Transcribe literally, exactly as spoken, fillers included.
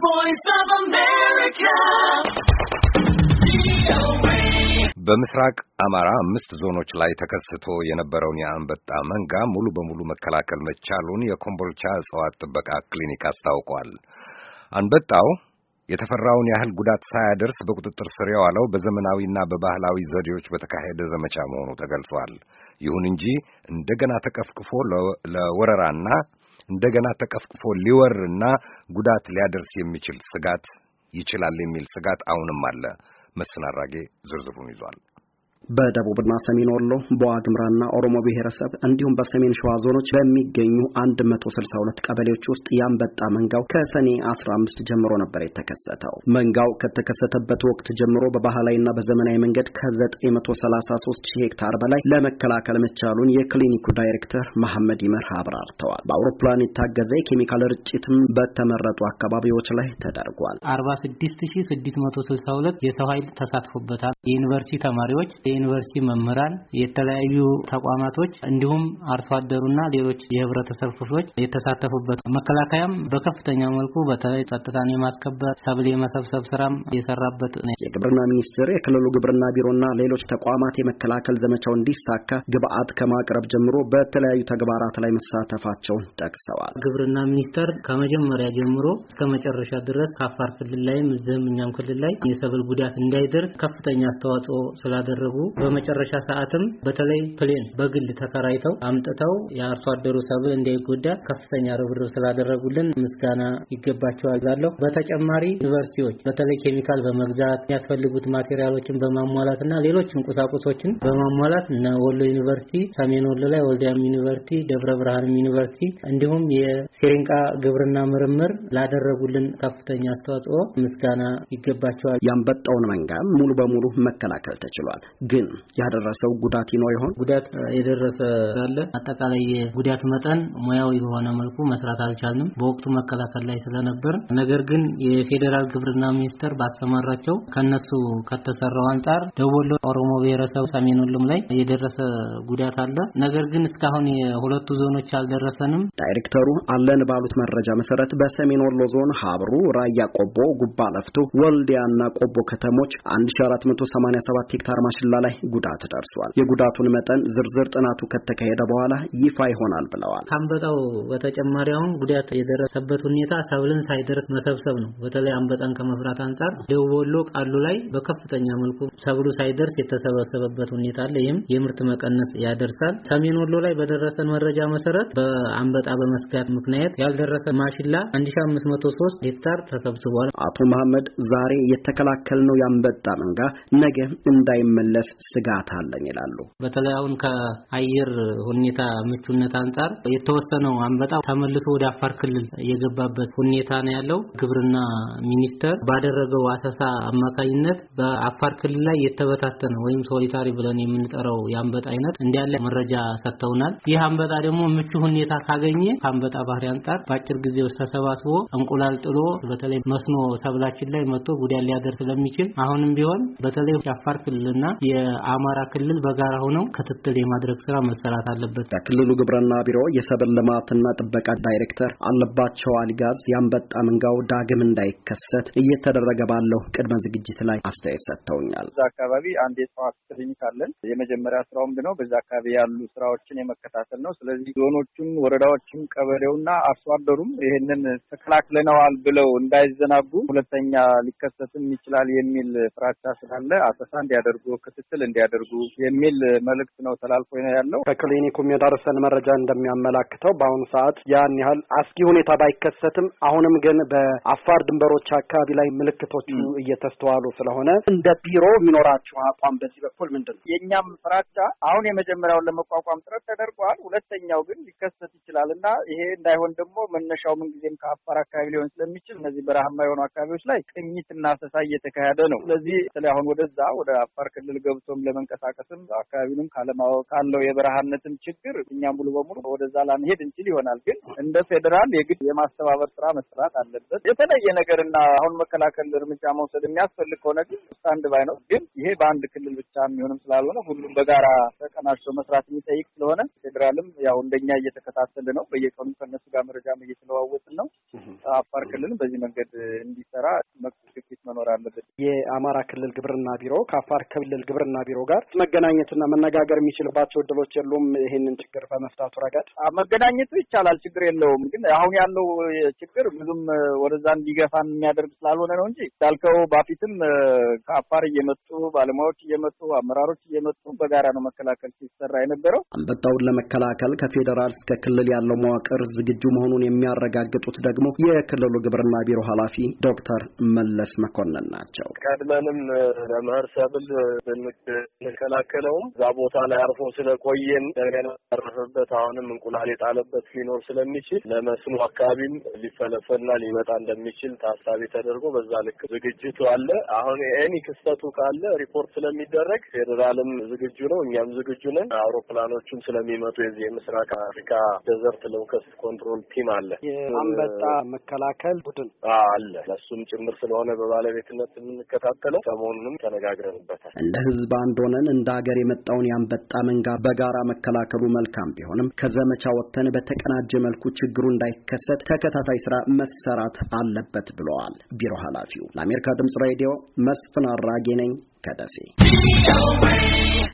voice of America. በምስራቅ አማራ አምስት ዞኖች ላይ ተከስቶ የነበረውን የአንበጣ መንጋ ሙሉ በሙሉ መከላከል መቻሉን የኮምቦልቻ እጽዋት ጥበቃ ክሊኒክ አስታውቋል። አንበጣው የተፈራውን ያህል ጉዳት ሳያደርስ በቁጥጥር ስር የዋለው በዘመናዊና በባህላዊ ዘዴዎች በተካሄደ ዘመቻ መሆኑ ተገልጿል። ይሁን እንጂ እንደገና ተቀፍቅፎ ለወረራና እንደገና ተቀፍቅፎ ሊወርና ጉዳት ሊያደርስ የሚችል ስጋት ይችላል የሚል ስጋት አሁንም አለ። መስፍን አራጌ ዝርዝሩን ይዟል። በደቡብና ሰሜን ወሎ በዋግምራና ኦሮሞ ብሔረሰብ እንዲሁም በሰሜን ሸዋ ዞኖች በሚገኙ መቶ ስልሳ ሁለት ቀበሌዎች ውስጥ ያንበጣ መንጋው ከሰኔ አስራ አምስት ጀምሮ ነበር የተከሰተው። መንጋው ከተከሰተበት ወቅት ጀምሮ በባህላዊና በዘመናዊ መንገድ ከዘጠኝ መቶ ሰላሳ ሶስት ሺህ ሄክታር በላይ ለመከላከል መቻሉን የክሊኒኩ ዳይሬክተር መሐመድ ይመር አብራርተዋል። በአውሮፕላን የታገዘ የኬሚካል ርጭትም በተመረጡ አካባቢዎች ላይ ተደርጓል። አርባ ስድስት ሺህ ስድስት መቶ ስልሳ ሁለት የሰው ኃይል ተሳትፎበታል። የዩኒቨርሲቲ ተማሪዎች ዩኒቨርሲቲ መምህራን የተለያዩ ተቋማቶች እንዲሁም አርሶ አደሩና ሌሎች የህብረተሰብ ክፍሎች የተሳተፉበት መከላከያም በከፍተኛ መልኩ በተለይ ጸጥታን የማስከበር ሰብል የመሰብሰብ ስራም የሰራበት ነው። የግብርና ሚኒስቴር የክልሉ ግብርና ቢሮና ሌሎች ተቋማት የመከላከል ዘመቻው እንዲሳካ ግብአት ከማቅረብ ጀምሮ በተለያዩ ተግባራት ላይ መሳተፋቸውን ጠቅሰዋል። ግብርና ሚኒስቴር ከመጀመሪያ ጀምሮ እስከ መጨረሻ ድረስ አፋር ክልል ላይም ዘመኛም ክልል ላይ የሰብል ጉዳት እንዳይደርስ ከፍተኛ አስተዋጽኦ ስላደረጉ በመጨረሻ ሰዓትም በተለይ ፕሌን በግል ተከራይተው አምጥተው የአርሶ አደሩ ሰብል እንዳይጎዳ ከፍተኛ ርብርብ ስላደረጉልን ምስጋና ይገባቸዋል እላለሁ። በተጨማሪ ዩኒቨርሲቲዎች በተለይ ኬሚካል በመግዛት የሚያስፈልጉት ማቴሪያሎችን በማሟላትና ሌሎችም ቁሳቁሶችን በማሟላት እና ወሎ ዩኒቨርሲቲ፣ ሰሜን ወሎ ላይ ወልዲያም ዩኒቨርሲቲ፣ ደብረ ብርሃን ዩኒቨርሲቲ እንዲሁም የሲሪንቃ ግብርና ምርምር ላደረጉልን ከፍተኛ አስተዋጽኦ ምስጋና ይገባቸዋል። ያንበጣውን መንጋ ሙሉ በሙሉ መከላከል ተችሏል። ግን ያደረሰው ጉዳት ይኖር ይሆን? ጉዳት የደረሰ ያለ አጠቃላይ ጉዳት መጠን ሙያዊ በሆነ መልኩ መስራት አልቻልንም በወቅቱ መከላከል ላይ ስለነበር። ነገር ግን የፌደራል ግብርና ሚኒስቴር ባሰማራቸው ከነሱ ከተሰራው አንፃር ደቡብ ወሎ ኦሮሞ ብሔረሰብ ሰሜን ወሎም ላይ የደረሰ ጉዳት አለ። ነገር ግን እስካሁን የሁለቱ ዞኖች አልደረሰንም። ዳይሬክተሩ አለን ባሉት መረጃ መሰረት በሰሜን ወሎ ዞን ሀብሩ፣ ራያ ቆቦ፣ ጉባ ለፍቶ፣ ወልዲያና ቆቦ ከተሞች አንድ ሺህ አራት መቶ ሰማንያ ሰባት ሄክታር ማሽላ ላይ ጉዳት ደርሷል። የጉዳቱን መጠን ዝርዝር ጥናቱ ከተካሄደ በኋላ ይፋ ይሆናል ብለዋል። አንበጣው በተጨማሪ አሁን ጉዳት የደረሰበት ሁኔታ ሰብልን ሳይደርስ መሰብሰብ ነው። በተለይ አንበጣን ከመፍራት አንፃር ደቡብ ወሎ ቃሉ ላይ በከፍተኛ መልኩ ሰብሉ ሳይደርስ የተሰበሰበበት ሁኔታ አለ። ይህም የምርት መቀነስ ያደርሳል። ሰሜን ወሎ ላይ በደረሰን መረጃ መሰረት በአንበጣ በመስጋት ምክንያት ያልደረሰ ማሽላ አንድ ሺህ አምስት መቶ ሶስት ሄክታር ተሰብስቧል። አቶ መሐመድ ዛሬ የተከላከልነው ያንበጣ መንጋ ነገ እንዳይመለስ ስጋት አለኝ ይላሉ። በተለይ አሁን ከአየር ሁኔታ ምቹነት አንፃር የተወሰነው አንበጣ ተመልሶ ወደ አፋር ክልል የገባበት ሁኔታ ነው ያለው። ግብርና ሚኒስቴር ባደረገው አሰሳ አማካኝነት በአፋር ክልል ላይ የተበታተነ ወይም ሶሊታሪ ብለን የምንጠራው የአንበጣ አይነት እንዲያለ መረጃ ሰጥተውናል። ይህ አንበጣ ደግሞ ምቹ ሁኔታ ካገኘ ከአንበጣ ባህሪ አንፃር በአጭር ጊዜ ውስጥ ተሰባስቦ እንቁላል ጥሎ በተለይ መስኖ ሰብላችን ላይ መጥቶ ጉዳት ሊያደርስ ስለሚችል አሁንም ቢሆን በተለይ የአፋር ክልልና የአማራ ክልል በጋራ ሆነው ክትትል የማድረግ ስራ መሰራት አለበት። የክልሉ ግብርና ቢሮ የሰብል ልማትና ጥበቃ ዳይሬክተር አለባቸው አልጋዝ ያንበጣ መንጋው ዳግም እንዳይከሰት እየተደረገ ባለው ቅድመ ዝግጅት ላይ አስተያየት ሰጥተውኛል። በዛ አካባቢ አንድ የእጽዋት ክሊኒክ አለን። የመጀመሪያ ስራው ምንድነው? በዛ አካባቢ ያሉ ስራዎችን የመከታተል ነው። ስለዚህ ዞኖቹም፣ ወረዳዎችም፣ ቀበሌውና አርሶ አደሩም ይሄንን ተከላክለናል ብለው እንዳይዘናጉ ሁለተኛ ሊከሰትም ይችላል የሚል ፍራቻ ስላለ አሰሳ እንዲያደርጉ ክትትል እንዲያደርጉ የሚል መልእክት ነው ተላልፎ ያለው። ከክሊኒኩም የደረሰን መረጃ እንደሚያመላክተው በአሁኑ ሰዓት ያን ያህል አስጊ ሁኔታ ባይከሰትም አሁንም ግን በአፋር ድንበሮች አካባቢ ላይ ምልክቶቹ እየተስተዋሉ ስለሆነ እንደ ቢሮ የሚኖራችሁ አቋም በዚህ በኩል ምንድነው? የኛም ፍራቻ አሁን የመጀመሪያውን ለመቋቋም ጥረት ተደርጓል። ሁለተኛው ግን ሊከሰት ይችላልና ይሄ እንዳይሆን ደግሞ መነሻው ምንጊዜም ከአፋር አካባቢ ሊሆን ስለሚችል እነዚህ በረሃማ የሆኑ አካባቢዎች ላይ ቅኝትና አሰሳ እየተካሄደ ነው። ስለዚህ ስለዚህ አሁን ወደዛ ወደ አፋር ክልል ገብቶ ገብቶም ለመንቀሳቀስም አካባቢንም ካለማወቅ ካለው የበረሃነትም ችግር እኛ ሙሉ በሙሉ ወደዛ ላንሄድ እንችል ይሆናል። ግን እንደ ፌዴራል የግድ የማስተባበር ስራ መስራት አለበት። የተለየ ነገርና አሁን መከላከል እርምጃ መውሰድ የሚያስፈልግ ከሆነ ግን ስታንድ ባይ ነው። ግን ይሄ በአንድ ክልል ብቻ የሚሆንም ስላልሆነ ሁሉም በጋራ ተቀናጅቶ መስራት የሚጠይቅ ስለሆነ ፌዴራልም ያው እንደኛ እየተከታተለ ነው። በየቀኑ ከነሱ ጋር መረጃም እየተለዋወጥን ነው። አፋር ክልልም በዚህ መንገድ እንዲሰራ መክፈት መኖር አለበት። የአማራ ክልል ግብርና ቢሮ ከአፋር ክልል ግብርና ቢሮ ጋር መገናኘትና መነጋገር የሚችልባቸው እድሎች የሉም። ይሄንን ችግር በመፍታቱ ረገድ መገናኘቱ ይቻላል፣ ችግር የለውም። ግን አሁን ያለው ችግር ብዙም ወደዛ እንዲገፋን የሚያደርግ ስላልሆነ ነው እንጂ እንዳልከው በፊትም ከአፋር እየመጡ ባለሙያዎች እየመጡ አመራሮች እየመጡ በጋራ ነው መከላከል ሲሰራ የነበረው። አንበጣውን ለመከላከል ከፌዴራል እስከ ክልል ያለው መዋቅር ዝግጁ መሆኑን የሚያረጋግጡት ደግሞ የክልሉ ግብርና ቢሮ ኃላፊ ዶክተር መለስ መኮንን ናቸው። ቀድመንም ለመኸር ሰብል ብንከላከለውም እዛ ቦታ ላይ አርፎ ስለቆየን እንደገና ያረፈበት አሁንም እንቁላል የጣለበት ሊኖር ስለሚችል ለመስኖ አካባቢም ሊፈለፈልና ሊመጣ እንደሚችል ታሳቢ ተደርጎ በዛ ልክ ዝግጅቱ አለ። አሁን ኤኒ ክስተቱ ካለ ሪፖርት ስለሚደረግ ፌዴራልም ዝግጁ ነው፣ እኛም ዝግጁ ነን። አውሮፕላኖቹም ስለሚመጡ የዚህ የምስራቅ አፍሪካ ዴዘርት ሎከስት ኮንትሮል ቲም አለ፣ የአንበጣ መከላከል ቡድን አለ። ለሱም ጭምር ስለሆነ በባለቤትነት የምንከታተለው ሰሞኑንም ተነጋግረንበታል። እንደ ህዝብ አንድ ሆነን እንደ ሀገር የመጣውን የአንበጣ መንጋ በጋራ መከላከሉ መልካም ቢሆንም ከዘመቻ ወጥተን በተቀናጀ መልኩ ችግሩ እንዳይከሰት ተከታታይ ስራ መሰራት አለበት ብለዋል ቢሮ ኃላፊው። ለአሜሪካ ድምጽ ሬዲዮ መስፍን አራጌ ነኝ ከደሴ።